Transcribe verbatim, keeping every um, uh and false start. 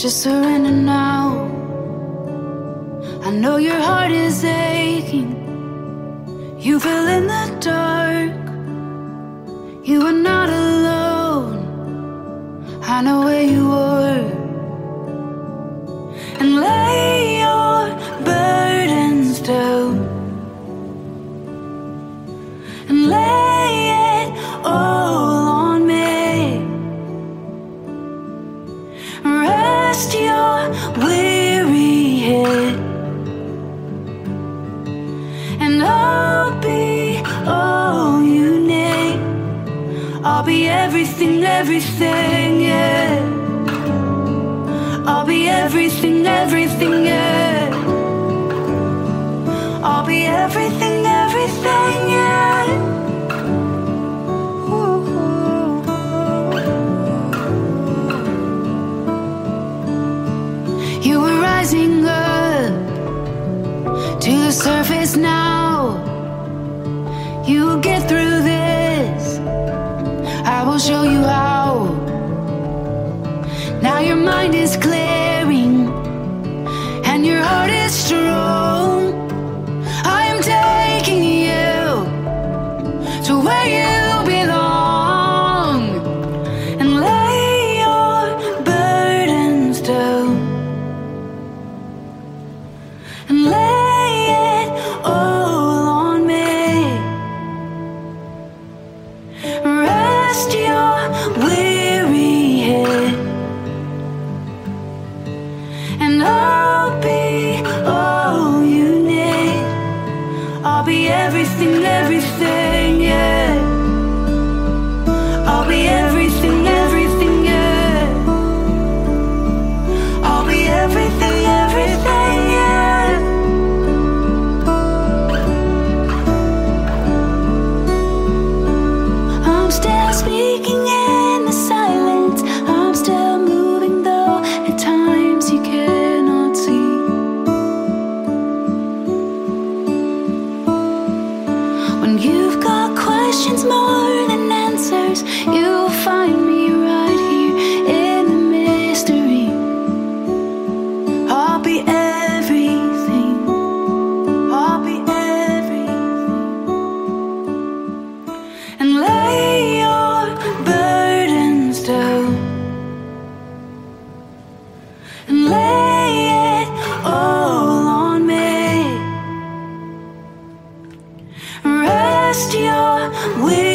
Just surrender now. I know your heart is aching. You feel in the dark. You are not alone. I know where you are. And lay your burdens down. And lay it all on me. Rest your weary head. And I'll be all you need. I'll be everything, everything, yeah. I'll be everything, everything, yeah. I'll be everything, everything, yeah. Ooh. You were rising up to the surface now. You'll get through this. I will show you how. Now your mind is clearing and your heart is strong. I am taking you to where you belong. And lay your burdens down. And lay it all on me. Rest your weary head. And I'll be all you need. I'll be everything, everything, yeah. I'll be everything, everything, yeah. I'll be everything, everything, yeah. I'm still speaking in the silence. I'm still moving though at times you cannot see. When you've got questions more than answers, you'll find me right here in the mystery. I'll be everything. I'll be everything. And lay your burdens down. And lay it all on me. Rest your will.